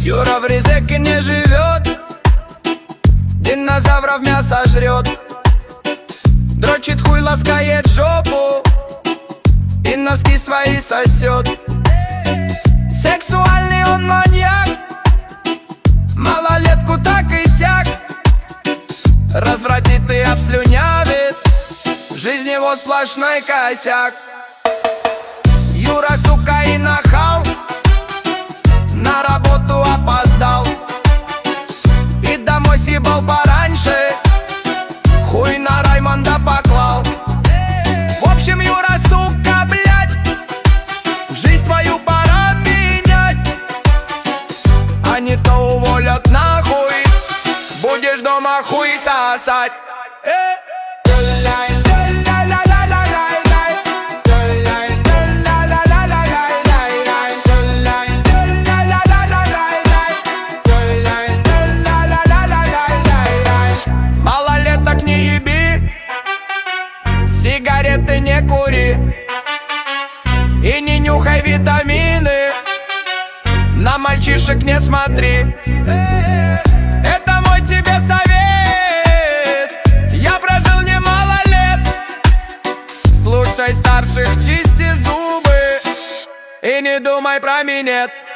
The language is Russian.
Юра в Резеке не живет, динозавров мясо жрет, дрочит хуй, ласкает жопу и носки свои сосет. Сексуальный он маньяк, малолетку так и сяк, развратит и обслюнявит, жизнь его сплошной косяк. Юра, сука, и нахал, на работу опоздал и домой съебал пораньше, хуй на Раймонда поклал. В общем, Юра, сука, блядь, жизнь твою пора менять, а не то уволят нахуй, будешь дома хуй сосать. Малолеток не еби, сигареты не кури и не нюхай витамины, на мальчишек не смотри. Это мой тебе совет, я прожил немало лет. Слушай старших, чисти зубы и не думай про минет.